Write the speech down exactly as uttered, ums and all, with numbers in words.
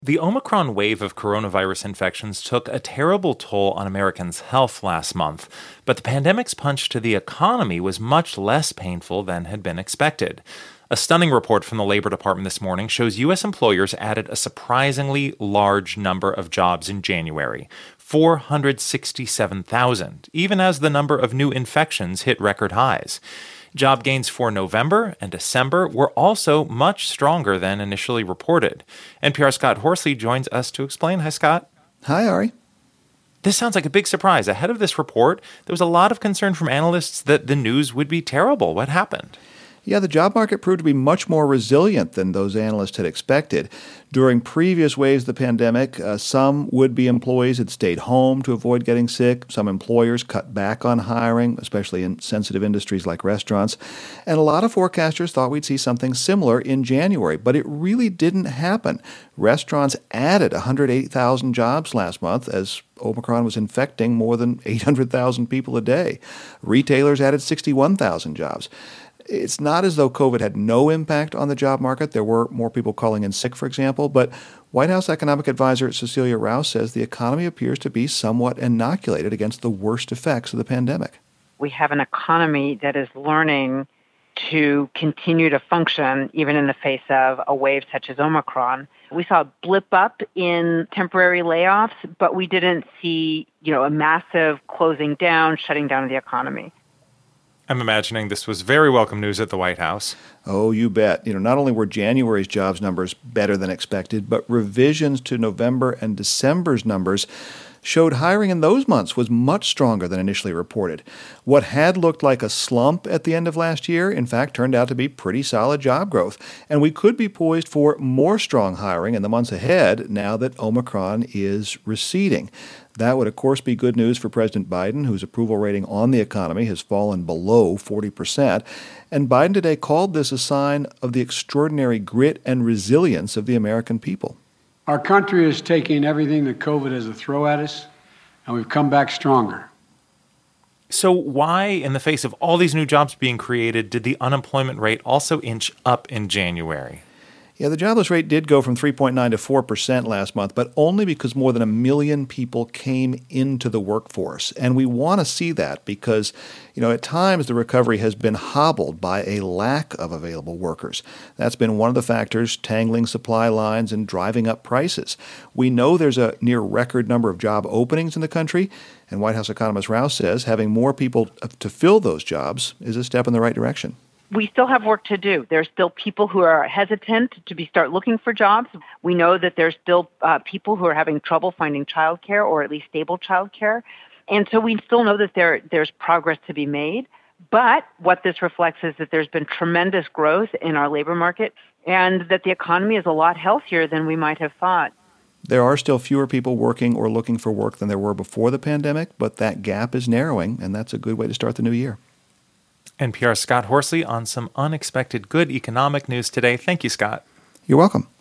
The Omicron wave of coronavirus infections took a terrible toll on Americans' health last month, but the pandemic's punch to the economy was much less painful than had been expected. A stunning report from the Labor Department this morning shows U S employers added a surprisingly large number of jobs in January, four hundred sixty-seven thousand, even as the number of new infections hit record highs. Job gains for November and December were also much stronger than initially reported. N P R's Scott Horsley joins us to explain. Hi, Scott. Hi, Ari. This sounds like a big surprise. Ahead of this report, there was a lot of concern from analysts that the news would be terrible. What happened? Yeah, the job market proved to be much more resilient than those analysts had expected. During previous waves of the pandemic, uh, some would-be employees had stayed home to avoid getting sick. Some employers cut back on hiring, especially in sensitive industries like restaurants. And a lot of forecasters thought we'd see something similar in January, but it really didn't happen. Restaurants added one hundred eight thousand jobs last month as Omicron was infecting more than eight hundred thousand people a day. Retailers added sixty-one thousand jobs. It's not as though COVID had no impact on the job market. There were more people calling in sick, for example, but White House economic advisor Cecilia Rouse says the economy appears to be somewhat inoculated against the worst effects of the pandemic. We have an economy that is learning to continue to function even in the face of a wave such as Omicron. We saw a blip up in temporary layoffs, but we didn't see, you know, a massive closing down, shutting down of the economy. I'm imagining this was very welcome news at the White House. Oh, you bet. You know, not only were January's jobs numbers better than expected, but revisions to November and December's numbers showed hiring in those months was much stronger than initially reported. What had looked like a slump at the end of last year, in fact, turned out to be pretty solid job growth. And we could be poised for more strong hiring in the months ahead now that Omicron is receding. That would, of course, be good news for President Biden, whose approval rating on the economy has fallen below forty percent. And Biden today called this a sign of the extraordinary grit and resilience of the American people. Our country is taking everything that COVID has to throw at us, and we've come back stronger. So why, in the face of all these new jobs being created, did the unemployment rate also inch up in January? Yeah, the jobless rate did go from three point nine to four percent last month, but only because more than a million people came into the workforce. And we want to see that because, you know, at times the recovery has been hobbled by a lack of available workers. That's been one of the factors tangling supply lines and driving up prices. We know there's a near record number of job openings in the country, and White House economist Rouse says having more people to fill those jobs is a step in the right direction. We still have work to do. There's still people who are hesitant to be start looking for jobs. We know that there's still uh, people who are having trouble finding childcare or at least stable childcare. And so we still know that there there's progress to be made. But what this reflects is that there's been tremendous growth in our labor market and that the economy is a lot healthier than we might have thought. There are still fewer people working or looking for work than there were before the pandemic, but that gap is narrowing, and that's a good way to start the new year. N P R's Scott Horsley on some unexpected good economic news today. Thank you, Scott. You're welcome.